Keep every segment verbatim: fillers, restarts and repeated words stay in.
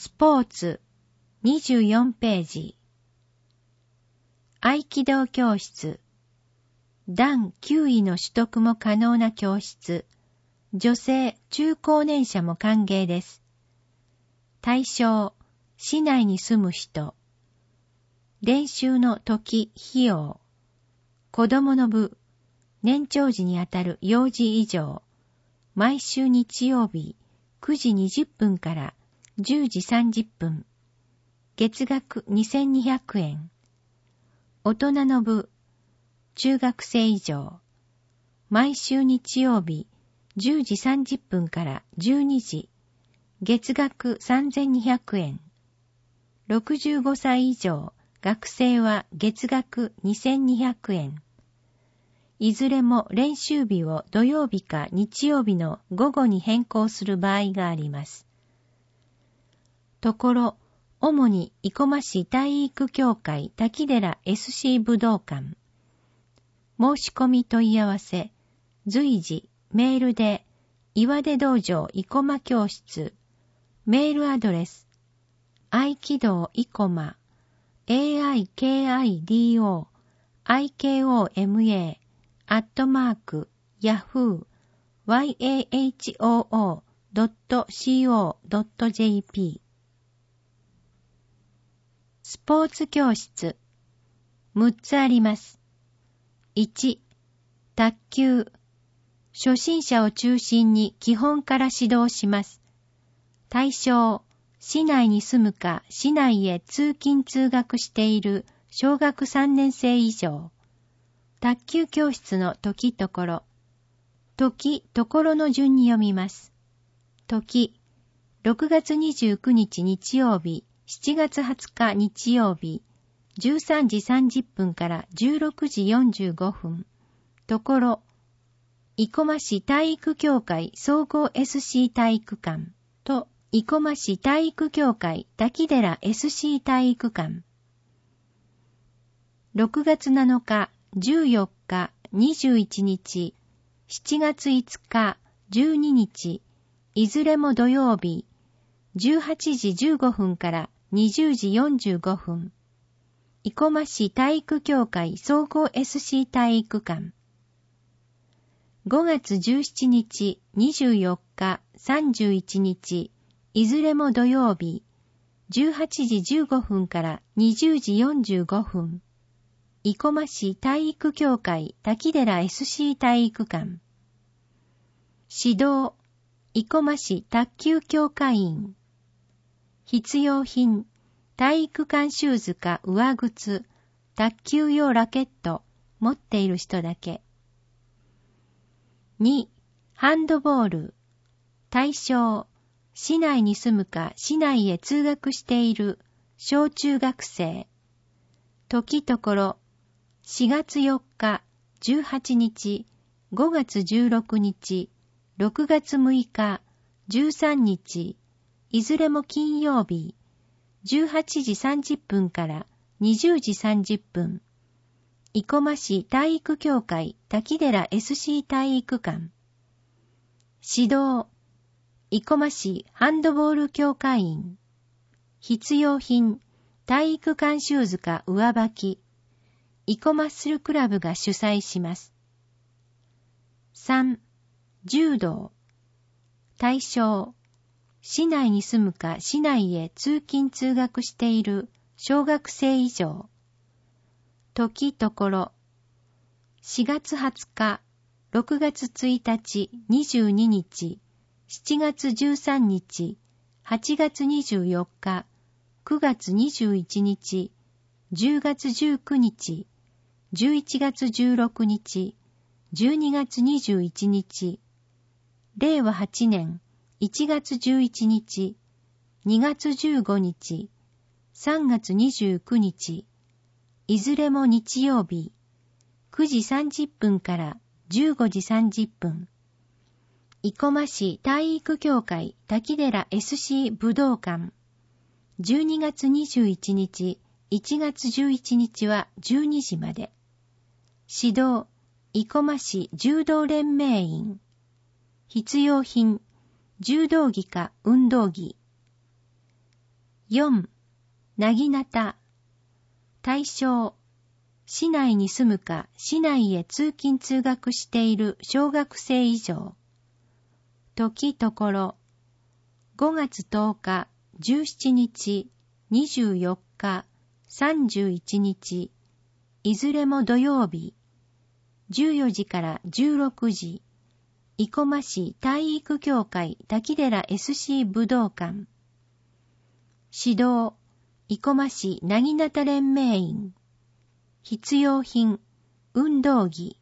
スポーツにじゅうよんページ。合気道教室。段きゅういの取得も可能な教室。女性、中高年者も歓迎です。対象、市内に住む人。練習の時、費用。子供の部、年長児にあたる幼児以上。毎週日曜日、くじにじゅっぷんからじゅうじさんじゅっぷん。月額にせんにひゃくえん。大人の部、中学生以上。毎週日曜日、じゅうじさんじゅっぷんからじゅうにじ。月額さんぜんにひゃくえん。ろくじゅうごさい以上、学生は月額にせんにひゃくえん。いずれも練習日を土曜日か日曜日の午後に変更する場合があります。ところ、主に生駒市体育協会滝寺 エスシー 武道館。申し込み問い合わせ、随時、メールで、岩出道場生駒教室、メールアドレス、合気道生駒、aikidō、ikoma、アットマーク、ヤフー、yahoo.co.jp。スポーツ教室、むっつあります。いち、卓球。初心者を中心に基本から指導します。対象、市内に住むか市内へ通勤通学している小学さんねん生以上。卓球教室の時ところ。時ところの順に読みます。時、ろくがつにじゅうくにち日曜日、しちがつはつか日曜日、じゅうさんじさんじゅっぷんからじゅうろくじよんじゅうごふん。ところ、生駒市体育協会総合 エスシー 体育館と生駒市体育協会滝寺 エスシー 体育館。ろくがつなのか、じゅうよっか、にじゅういちにち、しちがついつか、じゅうににち、いずれも土曜日、じゅうはちじじゅうごふんからにじゅうじよんじゅうごふん。生駒市体育協会総合 エスシー 体育館。ごがつじゅうしちにち、にじゅうよっか、さんじゅういちにち、いずれも土曜日、じゅうはちじじゅうごふんからにじゅうじよんじゅうごふん。生駒市体育協会滝寺 エスシー 体育館。指導、生駒市卓球協会員。必要品、体育館シューズか上靴、卓球用ラケット、持っている人だけ。に、ハンドボール。対象、市内に住むか市内へ通学している小中学生。時ところ、しがつよっか、じゅうはちにち、ごがつじゅうろくにち、ろくがつむいか、じゅうさんにち、いずれも金曜日、じゅうはちじさんじゅっぷんからにじゅうじさんじゅっぷん。生駒市体育協会滝寺 エスシー 体育館。指導、生駒市ハンドボール協会員。必要品、体育館シューズか上履き。生駒ッスルクラブが主催します。さん、柔道。対象、市内に住むか市内へ通勤通学している小学生以上。時ところ、しがつはつか、ろくがつついたち、にじゅうににち、しちがつじゅうさんにち、はちがつにじゅうよっか、くがつにじゅういちにち、じゅうがつじゅうくにち、じゅういちがつじゅうろくにち、じゅうにがつにじゅういちにち、れいわはちねんいちがつじゅういちにち、にがつじゅうごにち、さんがつにじゅうくにち、いずれも日曜日、くじさんじゅっぷんからじゅうごじさんじゅっぷん。生駒市体育協会滝寺 エスシー 武道館。じゅうにがつにじゅういちにち、いちがつじゅういちにちはじゅうにじまで。指導、生駒市柔道連盟員。必要品、柔道着か運動着。 よん、なぎなた。対象、市内に住むか市内へ通勤通学している小学生以上。時ところ、ごがつとおか、じゅうしちにち、にじゅうよっか、さんじゅういちにち、いずれも土曜日、じゅうよじからじゅうろくじ、生駒市体育協会滝寺 エスシー 武道館。指導、生駒市なぎなた連盟員。必要品、運動着。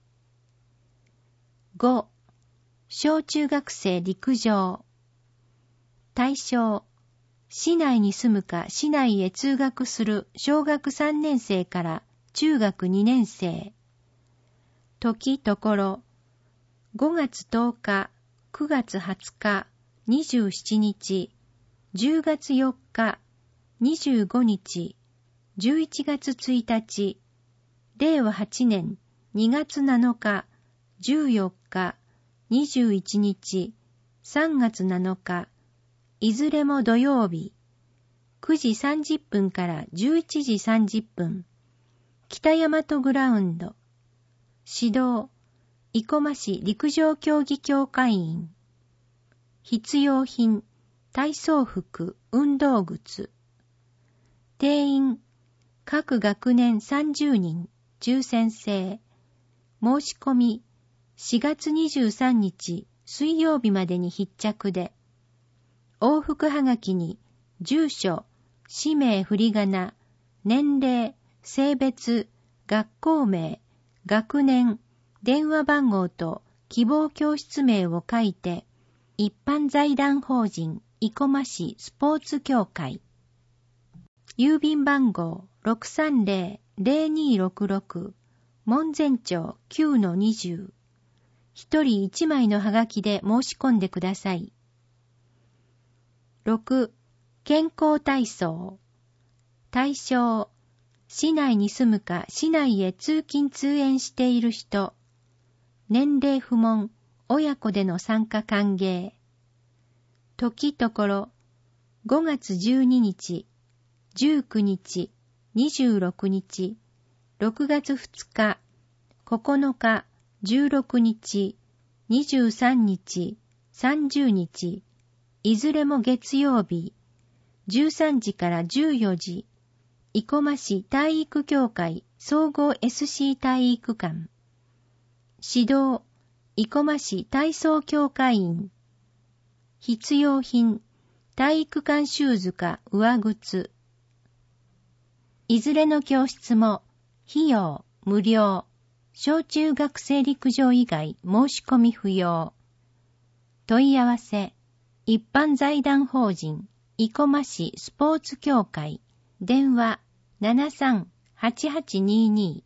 ご、小中学生陸上。対象、市内に住むか市内へ通学する小学さんねんせいから中学にねんせい。時ところ、ごがつとおか、くがつはつか、にじゅうしちにち、じゅうがつよっか、にじゅうごにち、じゅういちがつついたち、れいわはちねんにがつなのか、じゅうよっか、にじゅういちにち、さんがつなのか、いずれも土曜日、くじさんじゅっぷんからじゅういちじさんじゅっぷん、北大和グラウンド。指導、生駒市陸上競技協会員。必要品、体操服、運動靴。定員、各学年さんじゅうにん、抽選制。申し込み、しがつにじゅうさんにち水曜日までに必着で、往復はがきに、住所、氏名振り仮名、年齢、性別、学校名、学年、電話番号と希望教室名を書いて、一般財団法人生駒市スポーツ協会。郵便番号 ろくさんぜろ ぜろにろくろく 門前町 きゅうのにじゅう。一人一枚のはがきで申し込んでください。ろく、健康体操。対象、市内に住むか市内へ通勤通園している人。年齢不問、親子での参加歓迎。時ところ、ごがつじゅうににち、じゅうくにち、にじゅうろくにち、ろくがつふつか、ここのか、じゅうろくにち、にじゅうさんにち、さんじゅうにち、いずれも月曜日、じゅうさんじからじゅうよじ、生駒市体育協会総合 エスシー 体育館。指導、生駒市体操協会員。必要品、体育館シューズか上靴。いずれの教室も、費用、無料。小中学生陸上以外申し込み不要。問い合わせ、一般財団法人、生駒市スポーツ協会。電話 ななさんはちはちにーに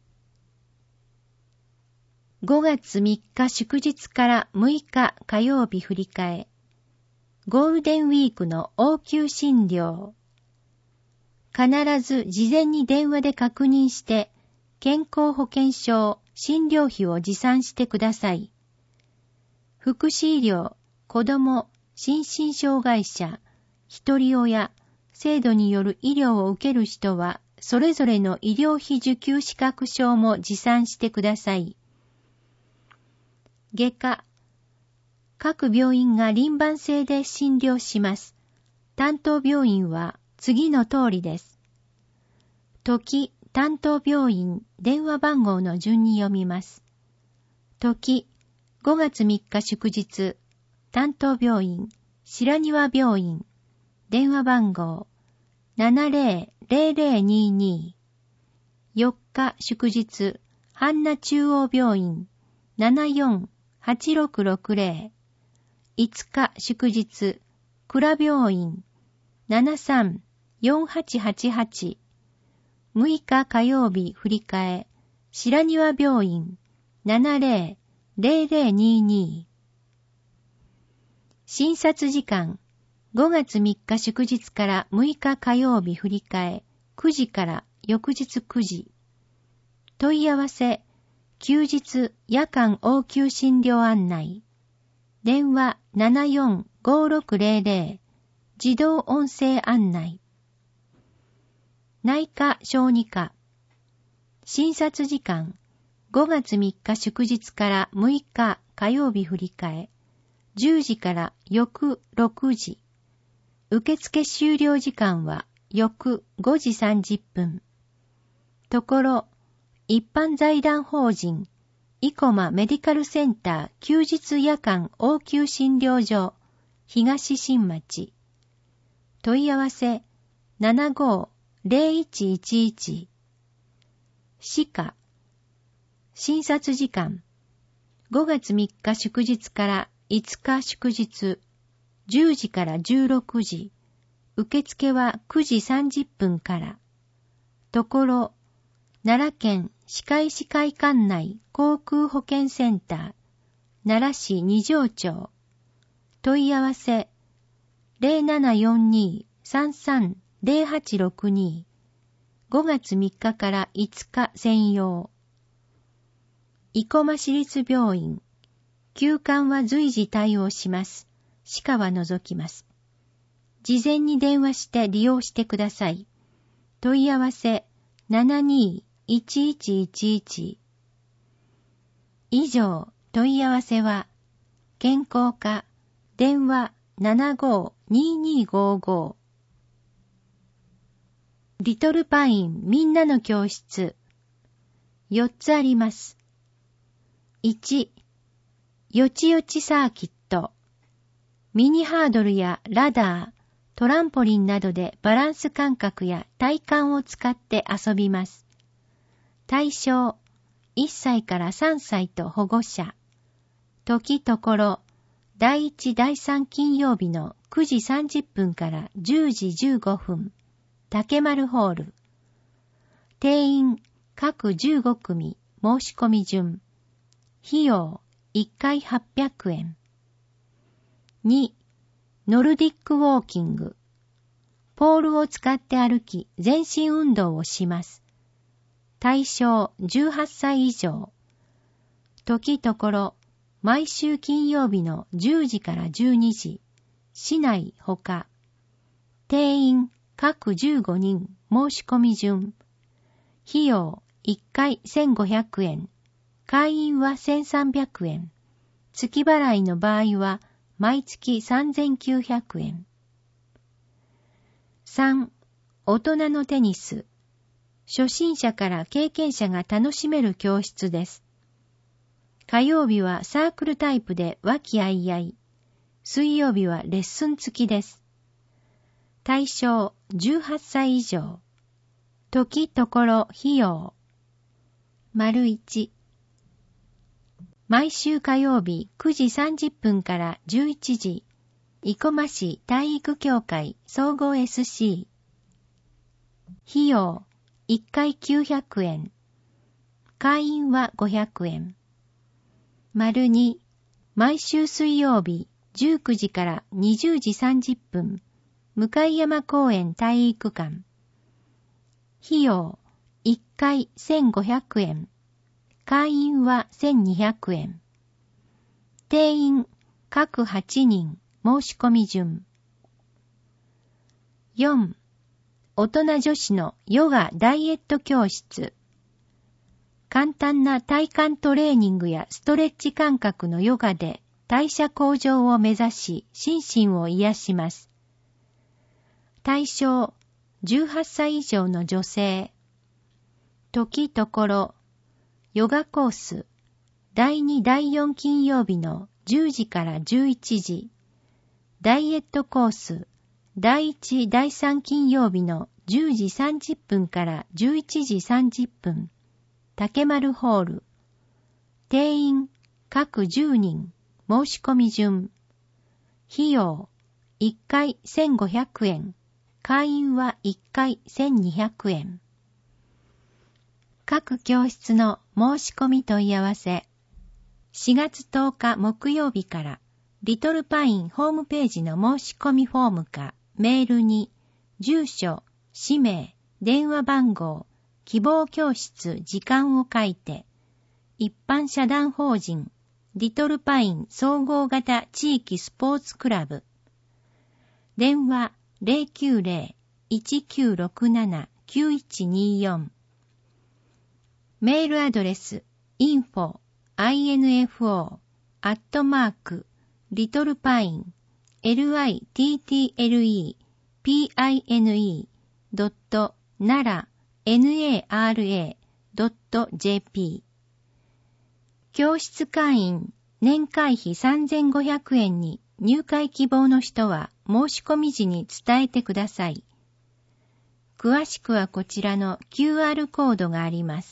ー。ごがつみっか祝日からむいか火曜日振り替え。ゴールデンウィークの応急診療。必ず事前に電話で確認して、健康保険証、診療費を持参してください。福祉医療、子ども、心身障害者、ひとり親、制度による医療を受ける人は、それぞれの医療費受給資格証も持参してください。外科、各病院が輪番制で診療します。担当病院は次の通りです。時、担当病院、電話番号の順に読みます。時、ごがつみっか祝日、担当病院、白庭病院、電話番号、ななぜろぜろぜろにーにー。よっか祝日、阪奈中央病院、ななよんはちろくろくぜろ。いつか祝日、倉病院、ななさんよんはちはちはち。むいか火曜日振り替え、白庭病院、ななぜろぜろぜろにーにー。診察時間、ごがつみっか祝日からむいか火曜日振り替え、くじから翌日くじ。問い合わせ、休日夜間応急診療案内。電話 ななよんごろくぜろぜろ。自動音声案内。 内科小児科。診察時間、ごがつみっか祝日からむいか火曜日振り替え、じゅうじから翌ろくじ。受付終了時間は翌ごじさんじゅっぷん。ところ、一般財団法人、生駒メディカルセンター休日夜間応急診療所、東新町。問い合わせ、ななごーぜろいちいちいち。歯科。診察時間、ごがつみっか祝日からいつか祝日、じゅうじからじゅうろくじ。受付はくじさんじゅっぷんから。ところ、奈良県歯科医師会管内航空保健センター、奈良市二条町。問い合わせ、ゼロななよんにーさんさんゼロはちろくに。ごがつみっかからいつか専用。生駒市立病院。急患は随時対応します。歯科は除きます。事前に電話して利用してください。問い合わせ ななにーいちいちいちいち。以上、問い合わせは、健康課、電話 ななごーにーにーごーごー。リトルパインみんなの教室。よっつあります。いち、よちよちサーキット。ミニハードルやラダー、トランポリンなどでバランス感覚や体幹を使って遊びます。対象、いっさいからさんさいと保護者。時ところ、だいいちだいさん金曜日のくじさんじゅっぷんからじゅうじじゅうごふん。竹丸ホール。定員、各じゅうごくみ、申し込み順。費用、いっかいはっぴゃくえん。に、ノルディックウォーキング。ポールを使って歩き、全身運動をします。対象じゅうはっさい以上。時ところ、毎週金曜日のじゅうじからじゅうにじ。市内ほか。定員、各じゅうごにん、申し込み順。費用、いっかいせんごひゃくえん。会員はせんさんびゃくえん。月払いの場合は、毎月さんぜんきゅうひゃくえん。さん、大人のテニス。初心者から経験者が楽しめる教室です。火曜日はサークルタイプで和気あいあい。水曜日はレッスン付きです。対象じゅうはっさい以上。時ところ費用。丸いち。毎週火曜日くじさんじゅっぷんからじゅういちじ。生駒市体育協会総合 エスシー。費用いっかいきゅうひゃくえん。会員はごひゃくえん。丸に。毎週水曜日じゅうくじからにじゅうじさんじゅっぷん。向山公園体育館。費用いっかいせんごひゃくえん。会員はせんにひゃくえん。定員各はちにん。申し込み順。よん、大人女子のヨガダイエット教室。簡単な体幹トレーニングやストレッチ感覚のヨガで代謝向上を目指し心身を癒します。対象じゅうはっさい以上の女性。時ところ、ヨガコース、だいにだいよん金曜日のじゅうじからじゅういちじ。ダイエットコース、だいいちだいさん金曜日のじゅうじさんじゅっぷんからじゅういちじさんじゅっぷん。竹丸ホール。定員、各じゅうにん。申し込み順。費用、いっかいせんごひゃくえん。会員はいっかいせんにひゃくえん。各教室の申し込み問い合わせ。しがつとおか木曜日から、リトルパインホームページの申し込みフォームか、メールに、住所、氏名、電話番号、希望教室、時間を書いて、一般社団法人、リトルパイン総合型地域スポーツクラブ。電話 ゼロきゅうゼロ いちきゅうろくななきゅういちによん。メールアドレス インフォ アイエヌエフオー アットマーク リトルパイン リトルパイネ ドット ナラ ナラ ドット ジェーピー。教室会員年会費さんぜんごひゃくえんに入会希望の人は申し込み時に伝えてください。詳しくはこちらの キューアール コードがあります。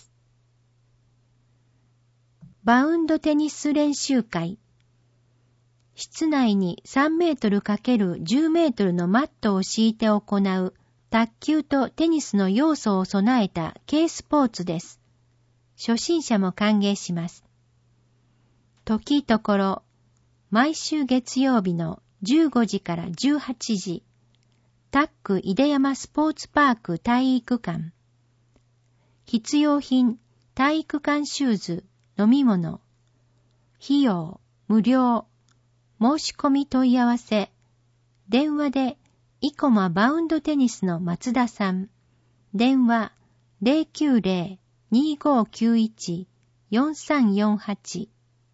バウンドテニス練習会。室内にさんメートル×じゅうメートルのマットを敷いて行う卓球とテニスの要素を備えた軽スポーツです。初心者も歓迎します。時ところ、毎週月曜日のじゅうごじからじゅうはちじ、タック出山スポーツパーク体育館。必要品、体育館シューズ、飲み物。費用、無料。申し込み問い合わせ。電話で、イコマバウンドテニスの松田さん。電話、ゼロきゅうゼロ にーごーきゅういち よんさんよんはち。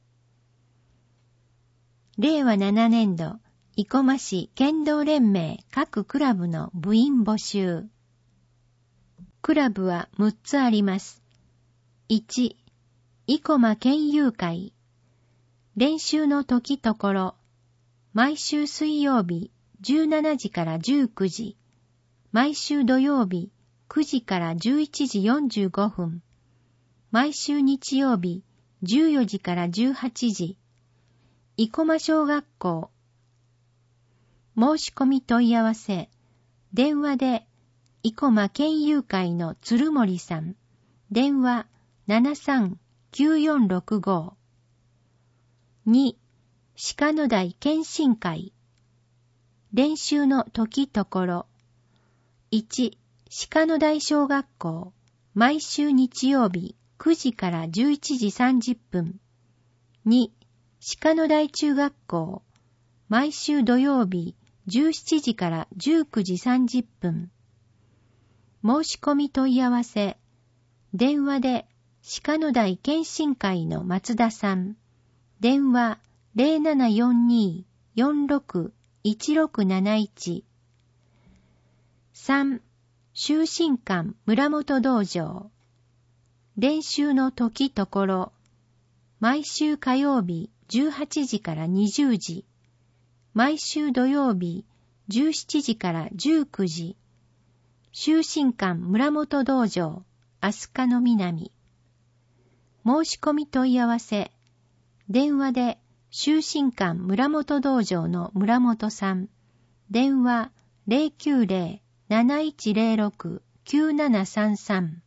れいわななねんど、生駒市剣道連盟各クラブの部員募集。クラブはむっつあります。いち、生駒剣友会。練習の時ところ、毎週水曜日じゅうしちじからじゅうくじ、毎週土曜日くじからじゅういちじよんじゅうごふん、毎週日曜日じゅうよじからじゅうはちじ、生駒小学校。申し込み問い合わせ。電話で、生駒剣友会の鶴森さん。電話 ななさんきゅうよんろくご。に、鹿野台検診会。練習の時ところ。いち、鹿野台小学校。毎週日曜日くじからじゅういちじさんじゅっぷん。に、鹿野台中学校。毎週土曜日じゅうしちじからじゅうくじさんじゅっぷん。申し込み問い合わせ。電話で鹿野台検診会の松田さん。電話 ゼロななよんに よんろく いちろくなないち。さん、修身館村本道場。練習の時ところ。毎週火曜日じゅうはちじからにじゅうじ。毎週土曜日じゅうしちじからじゅうくじ。修身館村本道場、飛鳥の南。申し込み問い合わせ。電話で修身館村本道場の村本さん。電話 ゼロきゅうゼロ なないちゼロろく きゅうななさんさん。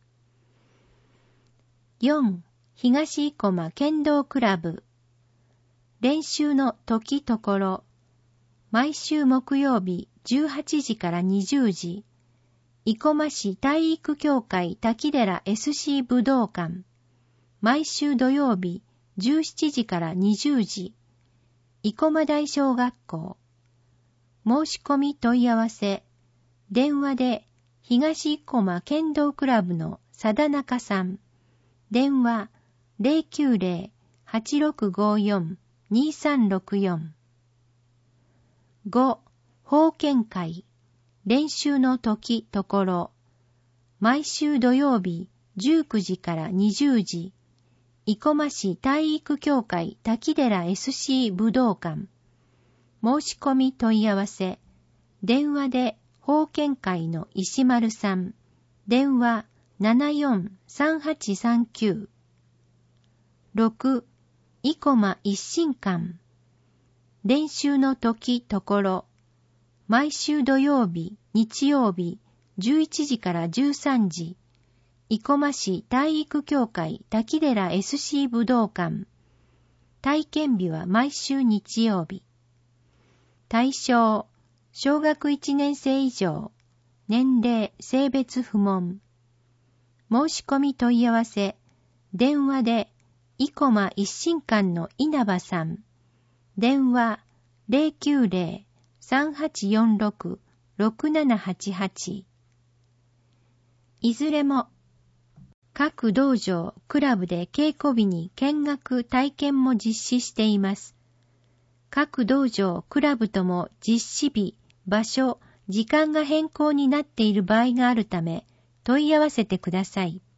よん、東生駒剣道クラブ。練習の時ところ。毎週木曜日じゅうはちじからにじゅうじ。生駒市体育協会滝寺 エスシー 武道館。毎週土曜日じゅうしちじからにじゅうじ。生駒台小学校。申し込み問い合わせ。電話で東生駒剣道クラブの貞中さん。電話 ゼロきゅうゼロ はちろくごよん にさんろくよん。ご、法剣会。練習の時ところ。毎週土曜日じゅうくじからにじゅうじ。生駒市体育協会滝寺 エスシー 武道館。申し込み問い合わせ。電話で法剣会の石丸さん。電話 ななよんさんはちさんきゅう。ろく、生駒一心館。練習の時ところ。毎週土曜日、日曜日、じゅういちじからじゅうさんじ。生駒市体育協会滝寺 エスシー 武道館。体験日は毎週日曜日。対象、小学いちねん生以上。年齢、性別不問。申し込み問い合わせ。電話で、生駒一心館の稲葉さん。電話 ゼロきゅうゼロ さんはちよんろく ろくななはちはち。 いずれも、各道場、クラブで稽古日に見学、体験も実施しています。各道場、クラブとも実施日、場所、時間が変更になっている場合があるため、問い合わせてください。